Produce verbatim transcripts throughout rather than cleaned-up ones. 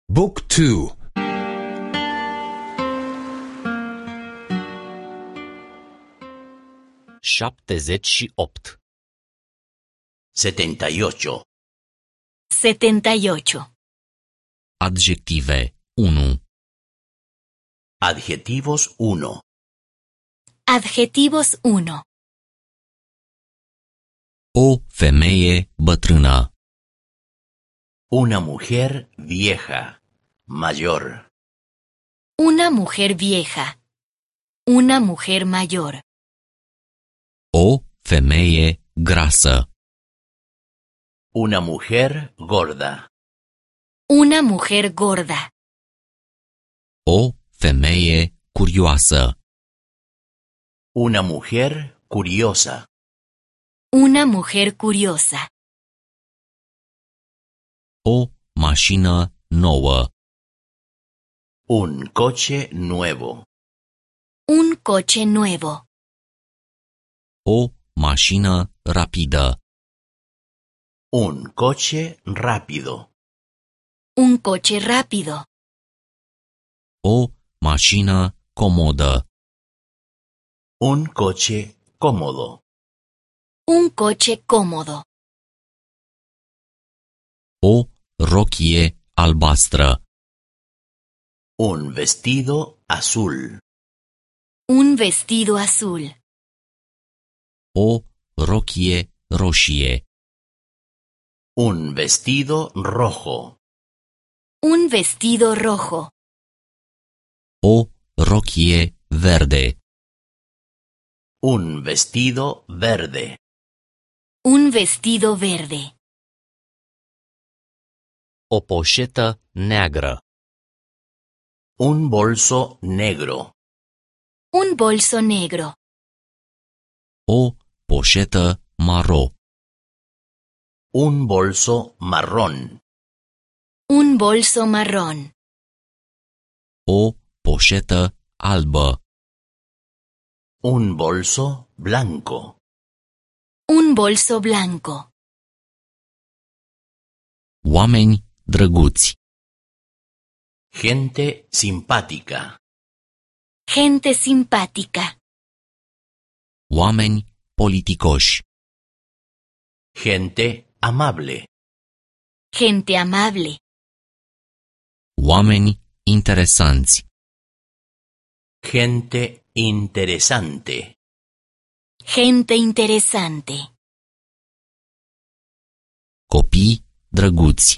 Book two. șaptezeci și opt. setenta y ocho. setenta y ocho. Adjective unu. Adjetivos uno. Adjetivos uno. O femeie bătrână. Una mujer vieja, mayor. Una mujer vieja. Una mujer mayor. O femeie grasă. Una mujer gorda. Una mujer gorda. O femeie curioasă. Una mujer curiosa. Una mujer curiosa. O mașină nouă. Un coche nuevo. Un coche nuevo. O mașină rapidă. Un coche rápido. Un coche rápido. O mașină comodă. Un coche cómodo. Un coche cómodo. O rochie albastră. Un vestido azul. Un vestido azul. O rochie roșie. Un vestido rojo. Un vestido rojo. O rochie verde. Un vestido verde. Un vestido verde. O poșetă neagră. Un bolso negro. Un bolso negro. O poșetă maro. Un bolso marrón. Un bolso marrón. O poșetă albă. Un bolso blanco. Un bolso blanco. Oameni drăguți. Gente simpática. Gente simpática. Oameni politicoși. Gente amable. Gente amable. Oameni interesanți. Gente interesante. Gente interesante. Copii drăguți.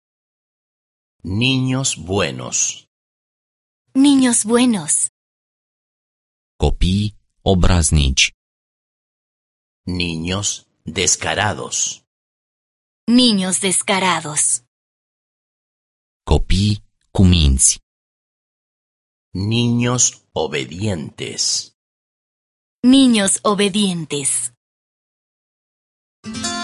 Niños buenos. Niños buenos. Copii obraznici. Niños descarados. Niños descarados. Copii cu minți. Niños obedientes. Niños obedientes.